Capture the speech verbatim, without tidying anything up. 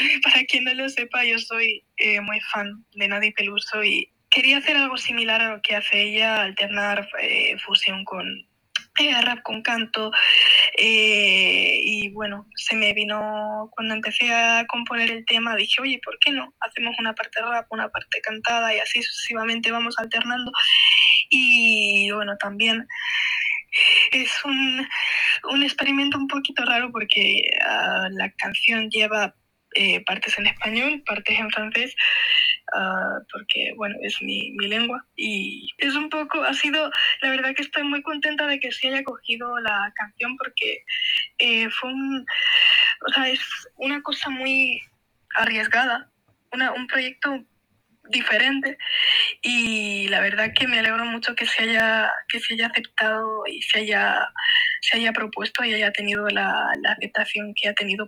para quien no lo sepa, yo soy eh, muy fan de Nati Peluso y quería hacer algo similar a lo que hace ella, alternar eh, fusión con eh, rap con canto. Eh, y bueno, se me vino cuando empecé a componer el tema, dije, oye, ¿por qué no? Hacemos una parte rap, una parte cantada y así sucesivamente vamos alternando. Y bueno, también es un, un experimento un poquito raro porque uh, la canción lleva eh, partes en español, partes en francés, uh, porque, bueno, es mi, mi lengua. Y es un poco, ha sido, la verdad que estoy muy contenta de que se haya cogido la canción porque eh, fue un, o sea, es una cosa muy arriesgada, una, un proyecto diferente y la verdad que me alegro mucho que se haya, que se haya aceptado y se haya, se haya propuesto y haya tenido la, la aceptación que ha tenido.